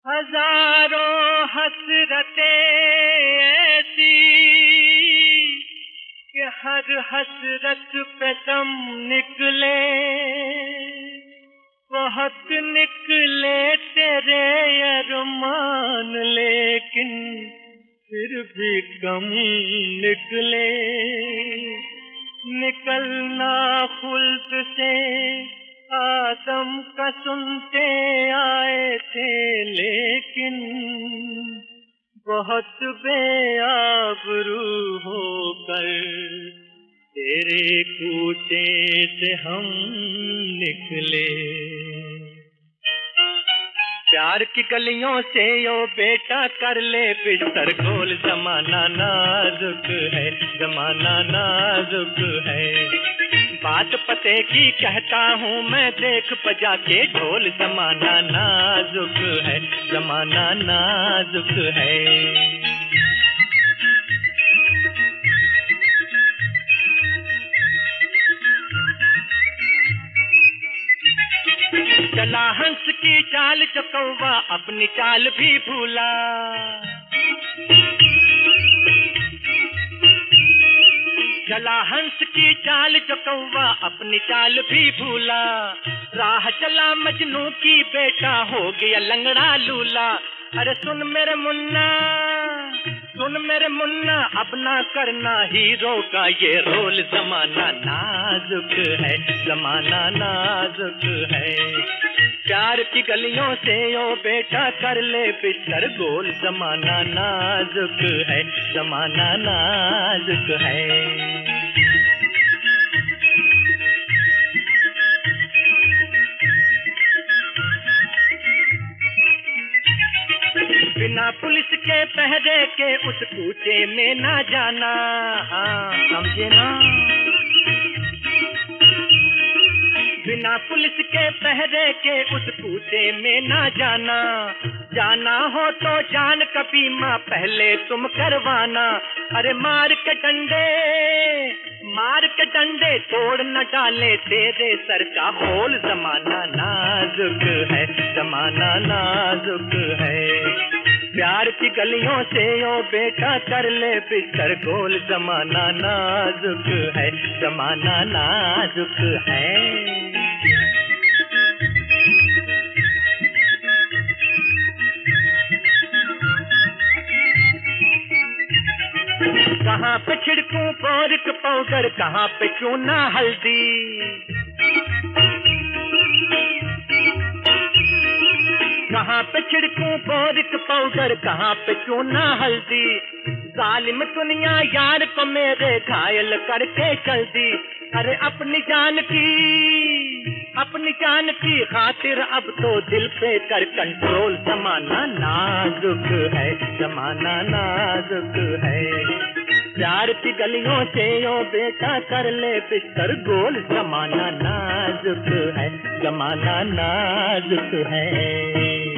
हजारों हसरतें ऐसी कि हर हसरत पे दम निकले। बहुत निकले तेरे अरमान, लेकिन फिर भी कम निकले। निकलना खुल्द से आदम का सुनते आए थे, लेकिन बहुत बेआबरू होकर तेरे कूचे से हम निकले। प्यार की गलियों से यो बेटा कर ले बिस्तर गोल, जमाना नाजुक है, जमाना नाजुक है। बात पते की कहता हूँ मैं, देख बजा के ढोल, जमाना नाजुक है, जमाना नाजुक है। चला हंस की चाल जो कौवा अपनी चाल भी भूला। चला हंस की चाल जो कौवा अपनी चाल भी भूला। राह चला मजनू की बेटा हो गया लंगड़ा लूला। अरे सुन मेरे मुन्ना, सुन मेरे मुन्ना, अब ना करना हीरो का ये रोल, जमाना नाजुक है, जमाना नाजुक है। प्यार की गलियों से ओ बेटा कर ले बिस्तर गोल, जमाना नाजुक है, जमाना नाजुक है। बिना पुलिस के पहरे के उस कूचे में ना जाना, हाँ समझे ना। बिना पुलिस के पहरे के उस कूचे में ना जाना। जाना हो तो जान का बीमा पहले तुम करवाना। अरे मार के डंडे तोड़ न डाले तेरे सर का होल, जमाना नाजुक है, जमाना नाजुक है। प्यार की गलियों से ओ बेटा कर ले बिस्तर गोल, जमाना नाजुक है, जमाना नाजुक है। कहाँ पे छिड़कूं बोरिक पाउडर, कहाँ पे चूना हल्दी। कहाँ पे छिड़कूं बोरिक पाउडर, कहाँ पे चूना हल्दी। जालिम दुनिया यार को मेरे घायल करके चल दी। अरे अपनी जान की खातिर अब तो दिल पे कर कंट्रोल, जमाना नाजुक है, जमाना नाजुक है। प्यार की गलियों से ओ बेटा कर ले बिस्तर गोल, जमाना नाजुक है, जमाना नाजुक है।